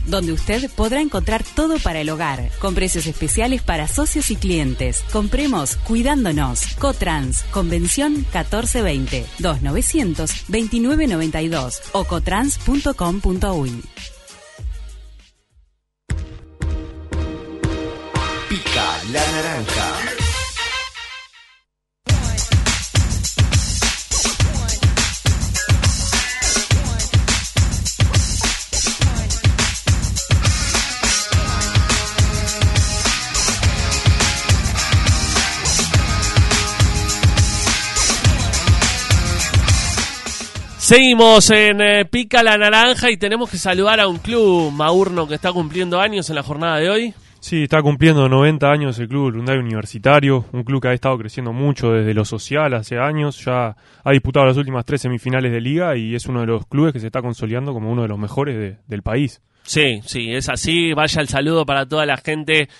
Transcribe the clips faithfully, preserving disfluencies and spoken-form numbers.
donde usted podrá encontrar todo para el hogar, con precios especiales para socios y clientes. Compremos cuidándonos. Cotrans, Convención catorce veinte, dos novecientos veintinueve noventa y dos o cotrans punto com punto uy. Pica la naranja. Seguimos en eh, Pica la Naranja y tenemos que saludar a un club, Maurno, que está cumpliendo años en la jornada de hoy. Sí, está cumpliendo noventa años el club Urunday Universitario, un club que ha estado creciendo mucho desde lo social hace años, ya ha disputado las últimas tres semifinales de liga y es uno de los clubes que se está consolidando como uno de los mejores de, del país. Sí, sí, es así. Vaya el saludo para toda la gente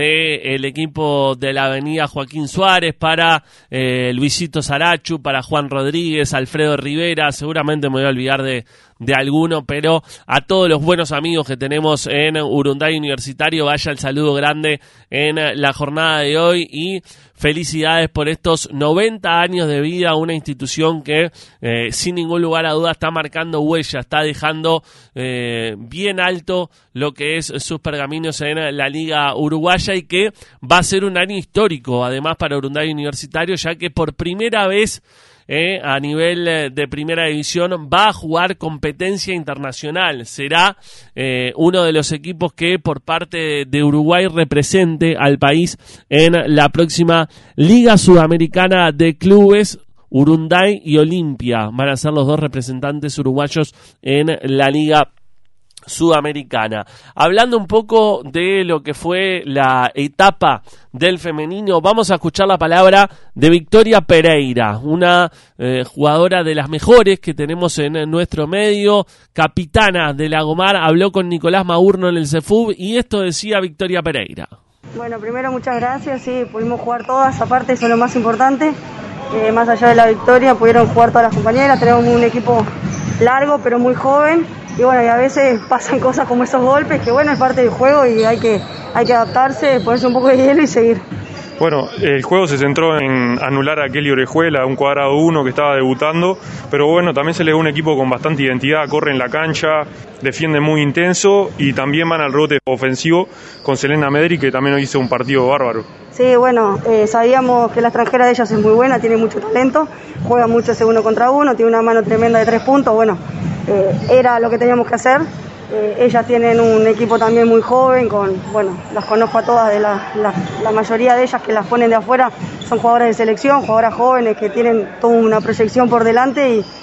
del equipo de la avenida Joaquín Suárez, para eh, Luisito Sarachu, para Juan Rodríguez, Alfredo Rivera, seguramente me voy a olvidar de, de alguno, pero a todos los buenos amigos que tenemos en Urunday Universitario, vaya el saludo grande en la jornada de hoy y felicidades por estos noventa años de vida, una institución que eh, sin ningún lugar a duda está marcando huella, está dejando eh, bien alto lo que es sus pergaminos en la Liga Uruguaya y que va a ser un año histórico además para Urunday Universitario, ya que por primera vez Eh, a nivel eh, de primera división va a jugar competencia internacional, será eh, uno de los equipos que por parte de Uruguay represente al país en la próxima Liga Sudamericana de Clubes. Urunday y Olimpia van a ser los dos representantes uruguayos en la Liga Sudamericana. Hablando un poco de lo que fue la etapa del femenino, vamos a escuchar la palabra de Victoria Pereira, una eh, jugadora de las mejores que tenemos en, en nuestro medio, capitana de Lagomar. Habló con Nicolás Maurno en el CEFUB y esto decía Victoria Pereira. Bueno, primero muchas gracias, sí, pudimos jugar todas, aparte eso es lo más importante, eh, más allá de la victoria pudieron jugar todas las compañeras, tenemos un equipo largo pero muy joven. Y bueno, y a veces pasan cosas como esos golpes, que bueno, es parte del juego y hay que, hay que adaptarse, ponerse un poco de hielo y seguir. Bueno, el juego se centró en anular a Kelly Orejuela, un cuadrado uno que estaba debutando, pero bueno, también se le dio un equipo con bastante identidad, corre en la cancha, defiende muy intenso y también van al rebote ofensivo con Selena Medri, que también hizo un partido bárbaro. Sí, bueno, eh, sabíamos que la extranjera de ellas es muy buena, tiene mucho talento, juega mucho ese uno contra uno, tiene una mano tremenda de tres puntos, bueno, eh, era lo que teníamos que hacer. Eh, ellas tienen un equipo también muy joven, con, bueno, las conozco a todas, de la, la, la mayoría de ellas que las ponen de afuera son jugadoras de selección, jugadoras jóvenes que tienen toda una proyección por delante y,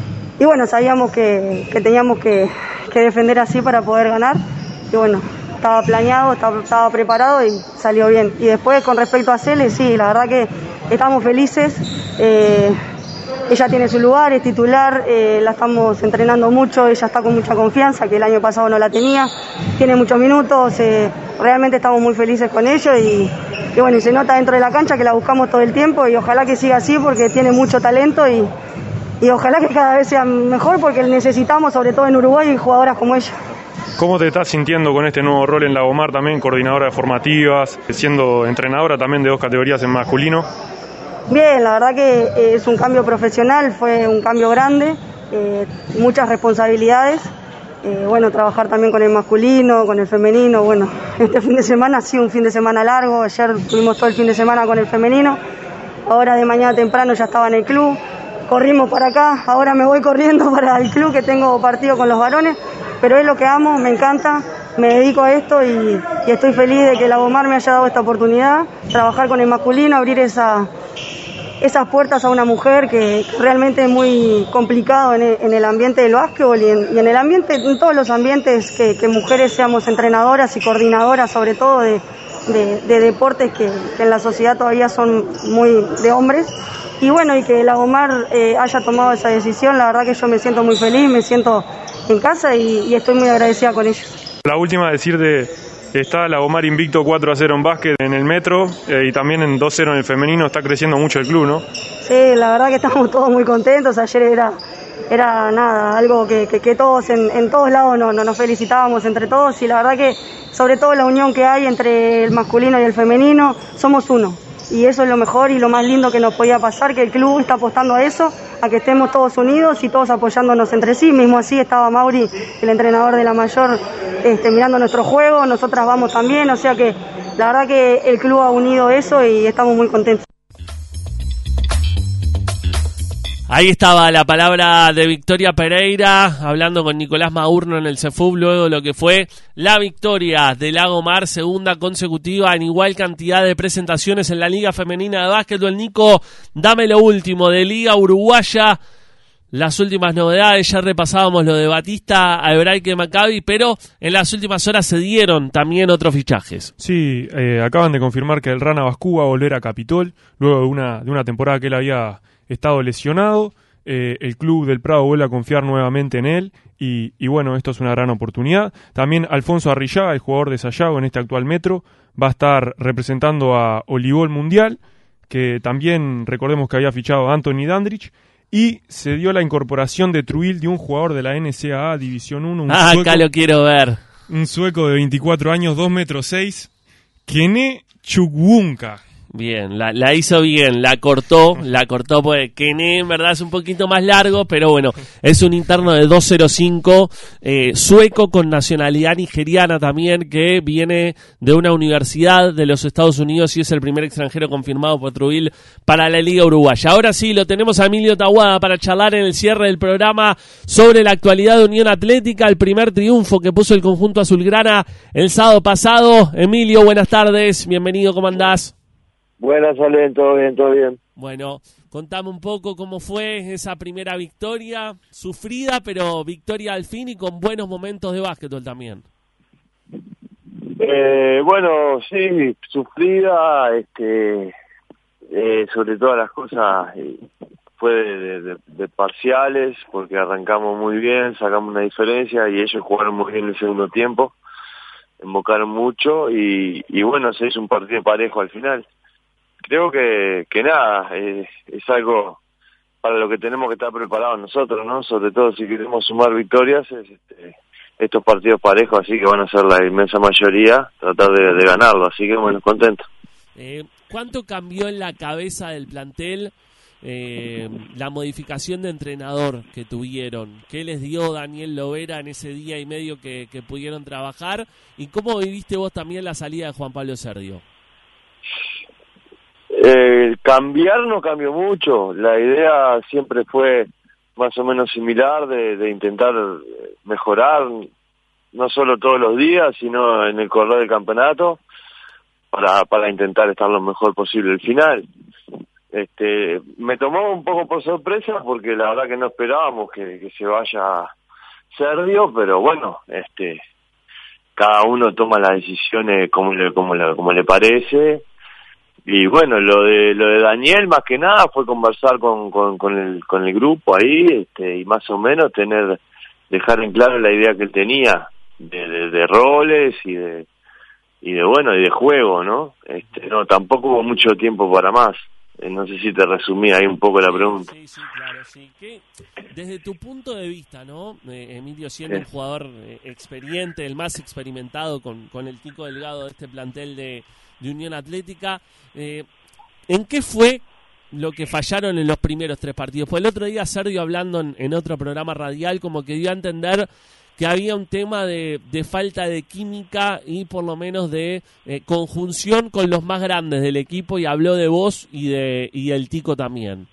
y bueno, sabíamos que, que teníamos que, que defender así para poder ganar y bueno, estaba planeado, estaba, estaba preparado y salió bien. Y después con respecto a Cele, sí, la verdad que estamos felices. Eh, Ella tiene su lugar, es titular, eh, la estamos entrenando mucho, ella está con mucha confianza, que el año pasado no la tenía, tiene muchos minutos, eh, realmente estamos muy felices con ello y, y bueno, y se nota dentro de la cancha que la buscamos todo el tiempo y ojalá que siga así porque tiene mucho talento y, y ojalá que cada vez sea mejor porque necesitamos, sobre todo en Uruguay, jugadoras como ella. ¿Cómo te estás sintiendo con este nuevo rol en Lagomar también, coordinadora de formativas, siendo entrenadora también de dos categorías en masculino? Bien, la verdad que eh, es un cambio profesional, fue un cambio grande, eh, muchas responsabilidades, eh, bueno, trabajar también con el masculino, con el femenino, bueno, este fin de semana ha sido un fin de semana largo, ayer tuvimos todo el fin de semana con el femenino, ahora de mañana temprano ya estaba en el club, corrimos para acá, ahora me voy corriendo para el club que tengo partido con los varones, pero es lo que amo, me encanta, me dedico a esto y, y estoy feliz de que Lagomar me haya dado esta oportunidad, trabajar con el masculino, abrir esa... esas puertas a una mujer que realmente es muy complicado en el, en el ambiente del básquetbol y en, y en el ambiente, en todos los ambientes que, que mujeres seamos entrenadoras y coordinadoras, sobre todo de, de, de deportes que, que en la sociedad todavía son muy de hombres. Y bueno, y que Lagomar eh, haya tomado esa decisión, la verdad que yo me siento muy feliz, me siento en casa y, y estoy muy agradecida con ellos. La última, decirte... Está Lagomar invicto cuatro a cero en básquet en el Metro eh, y también en dos cero en el femenino. Está creciendo mucho el club, ¿no? Sí, la verdad que estamos todos muy contentos. Ayer era era nada, algo que, que, que todos en, en todos lados no, no, nos felicitábamos entre todos, y la verdad que sobre todo la unión que hay entre el masculino y el femenino, somos uno. Y eso es lo mejor y lo más lindo que nos podía pasar, que el club está apostando a eso, a que estemos todos unidos y todos apoyándonos entre sí. Mismo así estaba Mauri, el entrenador de la mayor, este, mirando nuestro juego, nosotras vamos también, o sea que la verdad que el club ha unido eso y estamos muy contentos. Ahí estaba la palabra de Victoria Pereira, hablando con Nicolás Maurno en el CEFUB, luego de lo que fue la victoria de Lago Mar, segunda consecutiva en igual cantidad de presentaciones en la Liga Femenina de Básquetbol. Nico, dame lo último de Liga Uruguaya, las últimas novedades. Ya repasábamos lo de Batista, Hebraica y Maccabi, pero en las últimas horas se dieron también otros fichajes. Sí, eh, acaban de confirmar que el Rana Bascú va a volver a Capitol, luego de una, de una temporada que él había estado lesionado. Eh, el club del Prado vuelve a confiar nuevamente en él y, y bueno, esto es una gran oportunidad. También Alfonso Arrillaga, el jugador de Sayago en este actual Metro, va a estar representando a Olivol Mundial, que también recordemos que había fichado a Anthony Dandridge, y se dio la incorporación de Truil de un jugador de la N C A A División uno, un ah, sueco, acá lo quiero ver, un sueco de veinticuatro años, dos metros seis, Kene Chukwunka. Bien, la, la hizo bien, la cortó, la cortó porque Kene en verdad es un poquito más largo, pero bueno, es un interno de dos cero cinco, eh, sueco con nacionalidad nigeriana también, que viene de una universidad de los Estados Unidos y es el primer extranjero confirmado por Truil para la Liga Uruguaya. Ahora sí, lo tenemos a Emilio Tahuada para charlar en el cierre del programa sobre la actualidad de Unión Atlética, el primer triunfo que puso el conjunto azulgrana el sábado pasado. Emilio, buenas tardes, bienvenido, ¿cómo andás? Buenas, Salen, todo bien, todo bien. Bueno, contame un poco cómo fue esa primera victoria, sufrida, pero victoria al fin y con buenos momentos de básquetbol también. Eh, bueno, sí, sufrida, este, eh, sobre todas las cosas, eh, fue de, de, de parciales, porque arrancamos muy bien, sacamos una diferencia y ellos jugaron muy bien el segundo tiempo, invocaron mucho y, y bueno, se hizo un partido parejo al final. Creo que, que nada, eh, es algo para lo que tenemos que estar preparados nosotros, ¿no? Sobre todo si queremos sumar victorias, es, este, estos partidos parejos, así que van a ser la inmensa mayoría, tratar de, de ganarlo, así que bueno, contento. Eh, ¿Cuánto cambió en la cabeza del plantel eh, la modificación de entrenador que tuvieron? ¿Qué les dio Daniel Lovera en ese día y medio que, que pudieron trabajar? ¿Y cómo viviste vos también la salida de Juan Pablo Serdio? Eh, cambiar no cambió mucho, la idea siempre fue más o menos similar de, de intentar mejorar, no solo todos los días, sino en el correr del campeonato, para, para intentar estar lo mejor posible al final. Este, me tomó un poco por sorpresa porque la verdad que no esperábamos que, que se vaya Serdio, pero bueno, este, cada uno toma las decisiones como le, como le, como le parece. Y bueno, lo de lo de Daniel más que nada fue conversar con con, con el con el grupo ahí, este, y más o menos tener dejar en claro la idea que él tenía de, de, de roles y de y de bueno y de juego, ¿no? Este, no, tampoco hubo mucho tiempo para más. Eh, no sé si te resumí ahí un poco la pregunta. Sí, sí, claro, sí. ¿Qué, desde tu punto de vista, ¿no? Eh, Emilio, siendo sí. un jugador eh, experiente, el más experimentado con con el Tico Delgado de este plantel de de Unión Atlética, eh, ¿en qué fue lo que fallaron en los primeros tres partidos? Pues el otro día Sergio, hablando en, en otro programa radial, como que dio a entender que había un tema de, de falta de química y por lo menos de eh, conjunción con los más grandes del equipo, y habló de vos y de y del Tico también.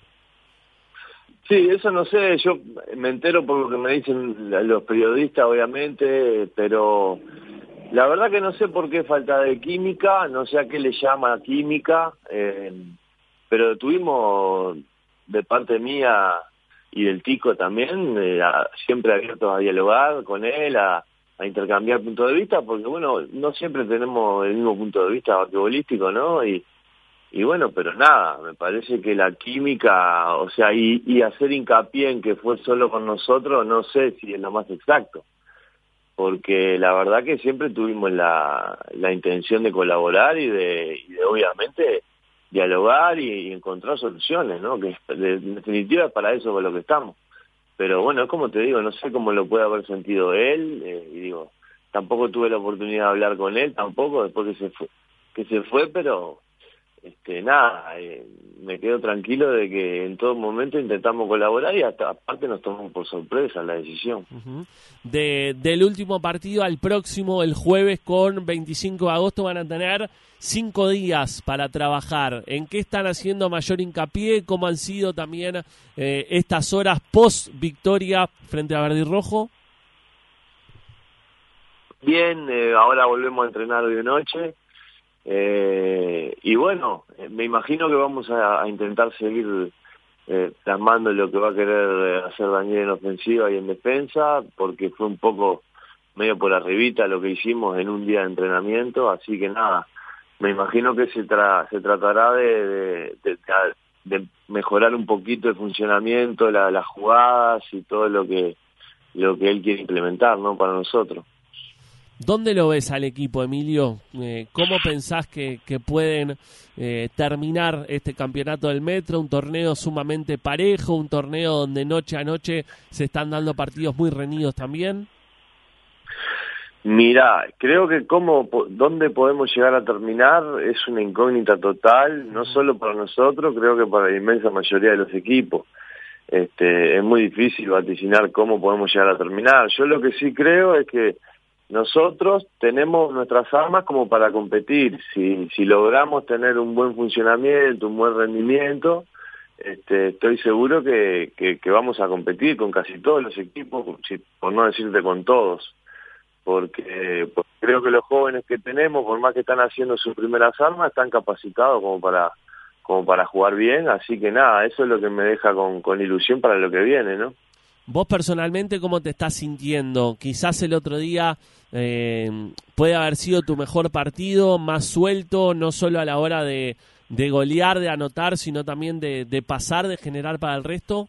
Sí, eso no sé, yo me entero por lo que me dicen los periodistas, obviamente, pero la verdad que no sé por qué falta de química, no sé a qué le llama química, eh, pero tuvimos de parte mía y del Tico también, eh, a, siempre abiertos a dialogar con él, a, a intercambiar puntos de vista, porque bueno, no siempre tenemos el mismo punto de vista basquetbolístico, ¿no? Y, y bueno, pero nada, me parece que la química, o sea, y, y hacer hincapié en que fue solo con nosotros, no sé si es lo más exacto. Porque la verdad que siempre tuvimos la, la intención de colaborar y de, y de obviamente dialogar y, y encontrar soluciones, ¿no? Que de, en definitiva es para eso con lo que estamos. pero bueno, como te digo, no sé cómo lo puede haber sentido él, eh, y digo, tampoco tuve la oportunidad de hablar con él, tampoco, después que se fue, que se fue pero este nada, eh, me quedo tranquilo de que en todo momento intentamos colaborar y hasta aparte nos tomamos por sorpresa la decisión. Uh-huh. De, del último partido al próximo, el jueves con veinticinco de agosto, van a tener cinco días para trabajar. ¿En qué están haciendo mayor hincapié? ¿Cómo han sido también eh, estas horas post victoria frente a Verde y Rojo? Bien, eh, ahora volvemos a entrenar de noche. Eh, y bueno, eh, me imagino que vamos a, a intentar seguir eh, plasmando lo que va a querer hacer Daniel en ofensiva y en defensa, porque fue un poco medio por arribita lo que hicimos en un día de entrenamiento, así que nada, me imagino que se, tra se tratará de, de, de, de mejorar un poquito el funcionamiento, la, las jugadas y todo lo que, lo que él quiere implementar, ¿no?, para nosotros. ¿Dónde lo ves al equipo, Emilio? Eh, ¿Cómo pensás que, que pueden eh, terminar este campeonato del Metro? Un torneo sumamente parejo, un torneo donde noche a noche se están dando partidos muy reñidos también. Mirá, creo que cómo, dónde podemos llegar a terminar es una incógnita total, no solo para nosotros, creo que para la inmensa mayoría de los equipos. Este, es muy difícil vaticinar cómo podemos llegar a terminar. Yo lo que sí creo es que nosotros tenemos nuestras armas como para competir. Si, si logramos tener un buen funcionamiento, un buen rendimiento, este, estoy seguro que, que, que vamos a competir con casi todos los equipos, por no decirte con todos. Porque, porque creo que los jóvenes que tenemos, por más que están haciendo sus primeras armas, están capacitados como para, como para jugar bien. Así que nada, eso es lo que me deja con, con ilusión para lo que viene, ¿no? Vos personalmente, ¿cómo te estás sintiendo? Quizás el otro día eh, puede haber sido tu mejor partido, más suelto, no solo a la hora de, de golear, de anotar, sino también de, de pasar, de generar para el resto.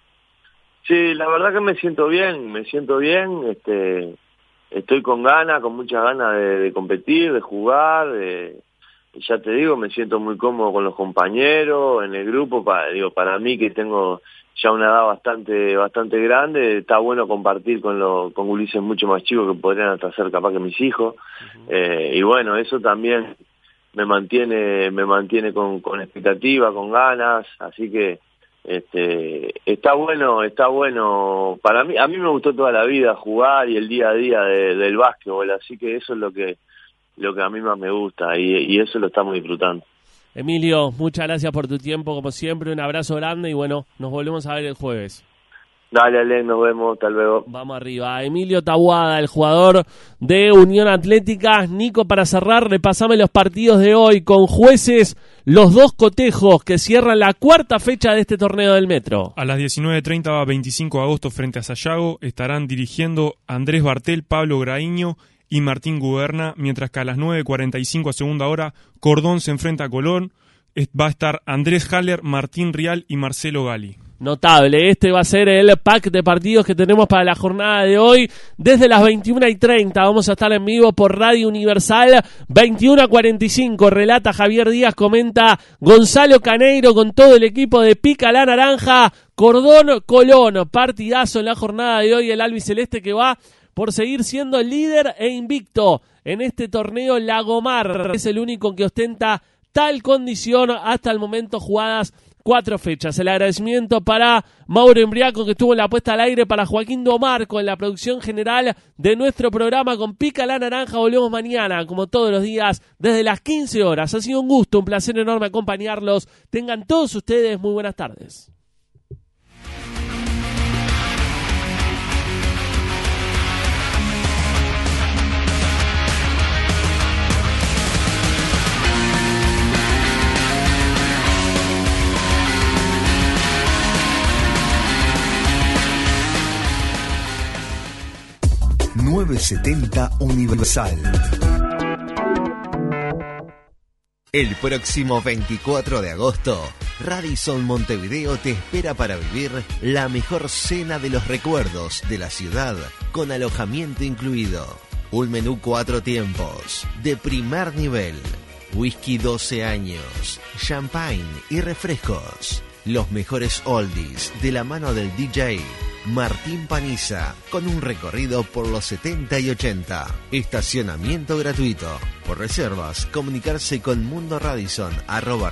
Sí, la verdad que me siento bien, me siento bien, este, estoy con ganas, con muchas ganas de, de competir, de jugar, de, ya te digo, me siento muy cómodo con los compañeros, en el grupo, para, digo, para mí que tengo ya una edad bastante bastante grande, está bueno compartir con los con Ulises mucho más chicos que podrían hasta ser capaz que mis hijos. Uh-huh. eh, y bueno, eso también me mantiene me mantiene con, con expectativa, con ganas, así que este está bueno, está bueno para mí. A mí me gustó toda la vida jugar y el día a día de, del básquetbol, así que eso es lo que lo que a mí más me gusta y, y eso lo estamos disfrutando. Emilio, muchas gracias por tu tiempo, como siempre, un abrazo grande y bueno, nos volvemos a ver el jueves. Dale, Ale, nos vemos, hasta luego. Vamos arriba. Emilio Taboada, el jugador de Unión Atlética. Nico, para cerrar, repasame los partidos de hoy con jueces, los dos cotejos que cierran la cuarta fecha de este torneo del Metro. A las diecinueve treinta, veinticinco de agosto, frente a Sayago, estarán dirigiendo Andrés Bartel, Pablo Graíño y Martín Guberna, mientras que a las nueve cuarenta y cinco a segunda hora, Cordón se enfrenta a Colón. Va a estar Andrés Haller, Martín Rial y Marcelo Gali. Notable, este va a ser el pack de partidos que tenemos para la jornada de hoy. Desde las veintiuna y treinta vamos a estar en vivo por Radio Universal. veintiuna cuarenta y cinco, relata Javier Díaz, comenta Gonzalo Caneiro con todo el equipo de Pica la Naranja. Cordón Colón, partidazo en la jornada de hoy, el albiceleste que va por seguir siendo líder e invicto en este torneo. Lagomar es el único que ostenta tal condición hasta el momento, jugadas cuatro fechas. El agradecimiento para Mauro Embriaco, que estuvo en la puesta al aire, para Joaquín Domarco en la producción general de nuestro programa con Pica la Naranja. Volvemos mañana, como todos los días, desde las quince horas. Ha sido un gusto, un placer enorme acompañarlos. Tengan todos ustedes muy buenas tardes. novecientos setenta Universal. El próximo veinticuatro de agosto, Radisson Montevideo te espera para vivir la mejor cena de los recuerdos de la ciudad, con alojamiento incluido. Un menú cuatro tiempos, de primer nivel, whisky doce años, champagne y refrescos. Los mejores oldies de la mano del D J Martín Paniza, con un recorrido por los setenta y ochenta. Estacionamiento gratuito. Por reservas, comunicarse con Mundo Radisson, arroba